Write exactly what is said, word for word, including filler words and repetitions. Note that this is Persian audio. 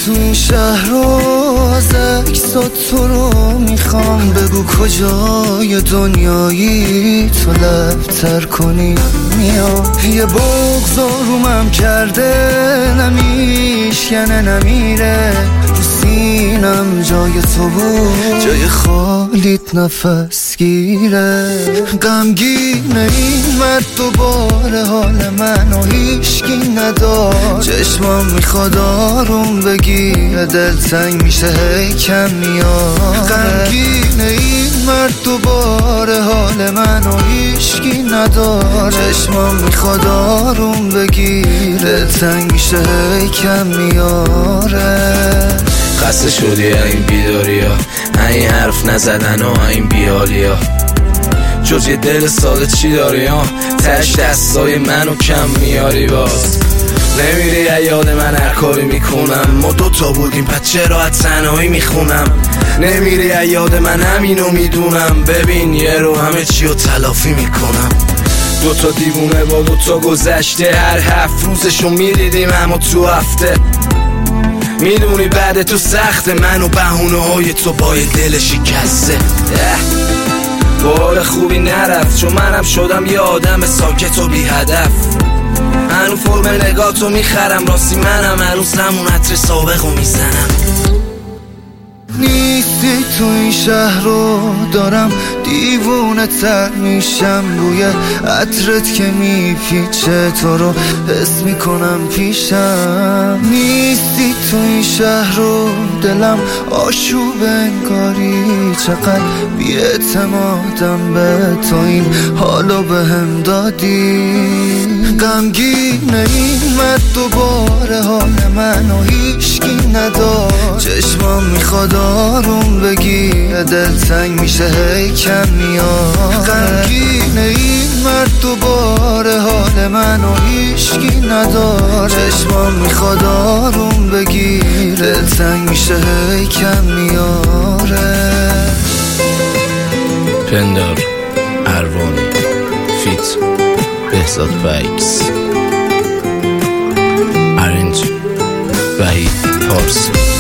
تو این شهر رو از عکسات تو رو میخوام، بگو کجای دنیایی تو لبتر کنی میام. یه بغض آرومم کرده نمیشکنه نمیره، تو سینم جای تو بود جای خالیت نفس گیره. غمگینه این مرد دوباره حال منو هیچکی ندار، چشمام میخواد آروم بگیره دلتنگ میشه هی کم میاره. غمگینه این مرد دوباره حال منو هیچکی ندار، چشمام میخواد آروم بگیره دلتنگ میشه هی کم میاره. خسته شدی این بیداری ها، این حرف نزدن و این بیالی ها، جز یه دل ساده چی داری ها؟ تش دستای منو کم میاری باز. نمیری یاد من هر کاری میکنم، ما دوتا بودیم پس چرا تنهایی میخونم. نمیری یاد من همینو میدونم، ببین یه رو همه چی رو تلافی میکنم. دوتا دیوونه با دوتا گذشته، هر هفت روزشو میدیدیم اما تو هفته. میدونی بعد تو سخت من و بهونه های تو با یه دل شکسته. بار خوبی نرفت چون منم شدم یه آدم ساکت و بی هدف. هنو فرم نگاه تو میخرم، راستی منم هنوز همون عطر سابقو میزنم. نیستی تو این شهر رو دارم دیوونه تر میشم، بوی عطرت که میپیچه تو رو حس میکنم پیشم. نیستی تو این شهر رو دلم آشوب انگاری، چقدر بی‌اعتمادم به تو این حالو بهم دادی. غمگینه این مرد دوباره حال منو هیچکی ندار، چشمام میخواد آروم بگیره دلتنگ میشه هی کم میاره. غمگینه این مرد دوباره حال منو هیچکی ندار، چشمام میخواد آروم بگیره دلتنگ میشه هی کم میاره. پندار اروانی فیت بهزاد فیکس، ارنج وحید پارسی.